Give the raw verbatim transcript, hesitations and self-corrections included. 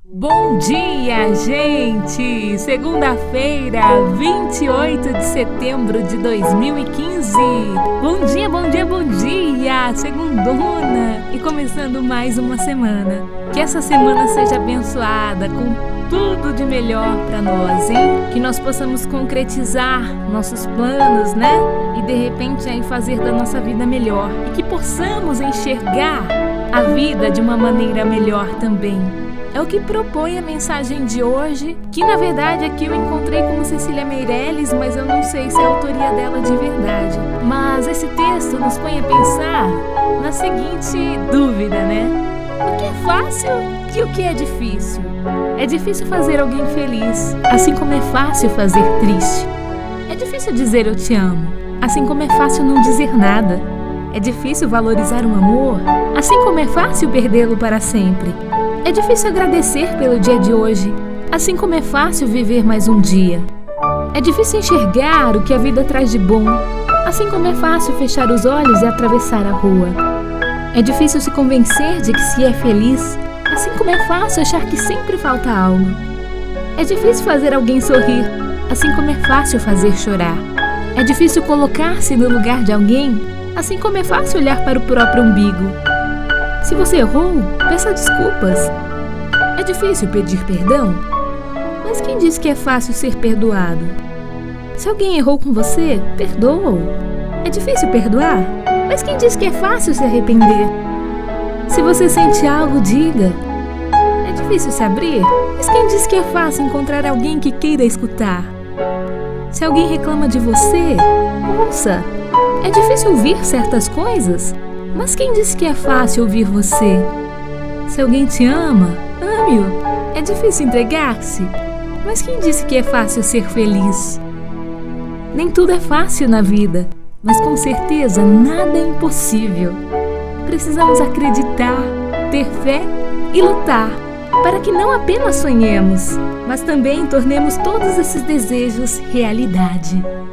Bom dia, gente! Segunda-feira, vinte e oito de setembro de dois mil e quinze. Bom dia, bom dia, bom dia! Segundona! E começando mais uma semana. Que essa semana seja abençoada com tudo de melhor para nós, hein? Que nós possamos concretizar nossos planos, né? E de repente aí fazer da nossa vida melhor. E que possamos enxergar a vida de uma maneira melhor também. É o que propõe a mensagem de hoje, que na verdade aqui eu encontrei como Cecília Meirelles, mas eu não sei se é a autoria dela de verdade. Mas esse texto nos põe a pensar na seguinte dúvida, né? O que é fácil e o que é difícil? É difícil fazer alguém feliz, assim como é fácil fazer triste. É difícil dizer eu te amo, assim como é fácil não dizer nada. É difícil valorizar um amor, assim como é fácil perdê-lo para sempre. É difícil agradecer pelo dia de hoje, assim como é fácil viver mais um dia. É difícil enxergar o que a vida traz de bom, assim como é fácil fechar os olhos e atravessar a rua. É difícil se convencer de que se é feliz, assim como é fácil achar que sempre falta algo. É difícil fazer alguém sorrir, assim como é fácil fazer chorar. É difícil colocar-se no lugar de alguém, assim como é fácil olhar para o próprio umbigo. Se você errou, peça desculpas. É difícil pedir perdão, mas quem disse que é fácil ser perdoado? Se alguém errou com você, perdoa-o. É difícil perdoar, mas quem disse que é fácil se arrepender? Se você sente algo, diga. É difícil se abrir, mas quem disse que é fácil encontrar alguém que queira escutar? Se alguém reclama de você, ouça. É difícil ouvir certas coisas, mas quem disse que é fácil ouvir você? Se alguém te ama, ame-o. É difícil entregar-se, mas quem disse que é fácil ser feliz? Nem tudo é fácil na vida, mas com certeza nada é impossível. Precisamos acreditar, ter fé e lutar, para que não apenas sonhemos, mas também tornemos todos esses desejos realidade.